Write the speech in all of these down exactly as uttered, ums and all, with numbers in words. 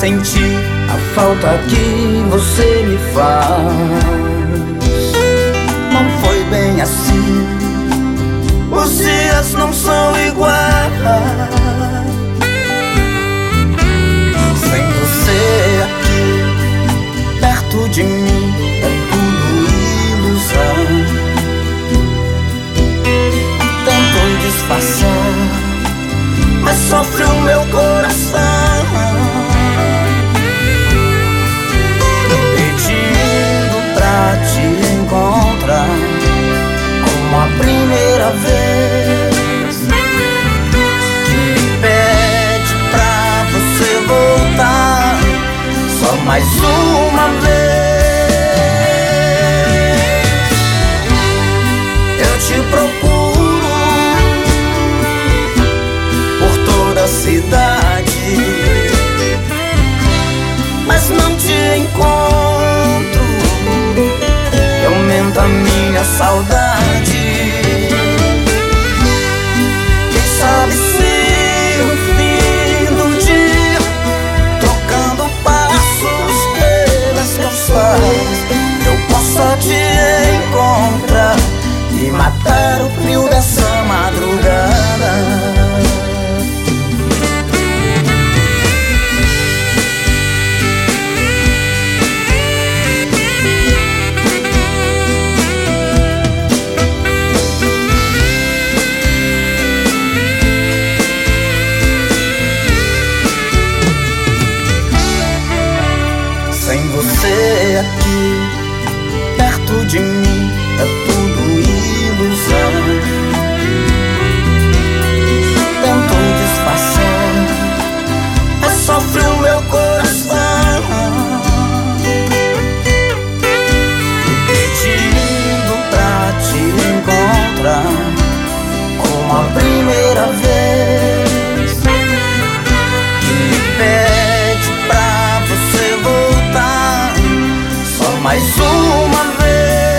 sentir a falta que você me faz. Não foi bem assim, os dias não são iguais. Sem você aqui, perto de mim, é tudo ilusão. Tento disfarçar, mas sofre o meu coração. Pedindo pra te encontrar como a primeira vez, que me pede pra você voltar só mais uma vez. Eu te procuro por toda a cidade, mas não te encontro, e aumenta a minha saudade. Quem sabe se no fim do dia, trocando passos pelas calçadas, eu possa te encontrar e matar o frio dessa madrugada. Sem você aqui, perto de mim, é tudo ilusão. Tento disfarçar, mas sofre o meu coração. E pedindo pra te encontrar como a primeira vez, que me pede pra você voltar só mais uma vez.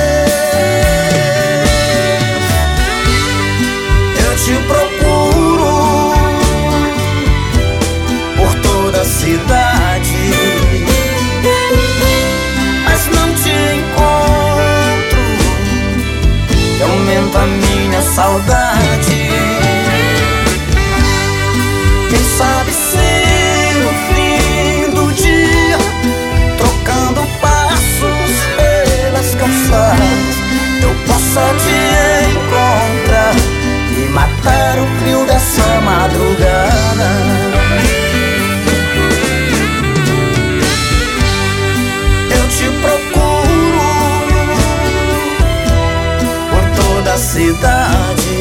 Eu te procuro por toda a cidade, mas não te encontro, e aumenta a minha saudade. Quem sabe se no fim do dia, trocando passos pelas calçadas, eu possa te encontrar e matar o frio dessa madrugada. Eu te procuro por toda a cidade,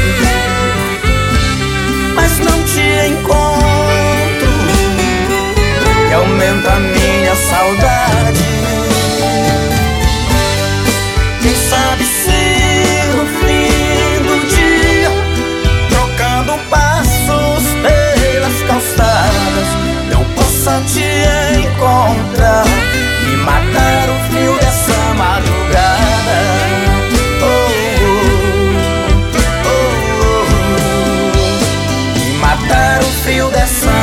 mas não te encontro, e aumenta a minha saudade. Quem sabe se no fim do dia, trocando passos pelas calçadas, eu possa te encontrar e matar o frio dessa madrugada. Oh, oh, oh, oh, oh. E matar o frio dessa